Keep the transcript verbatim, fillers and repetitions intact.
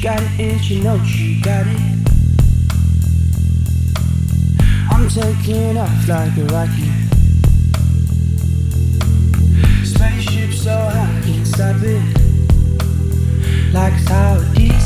got it and she knows she got it. I'm taking off like a rocket. Spaceship so high, can't stop it. Like a tower D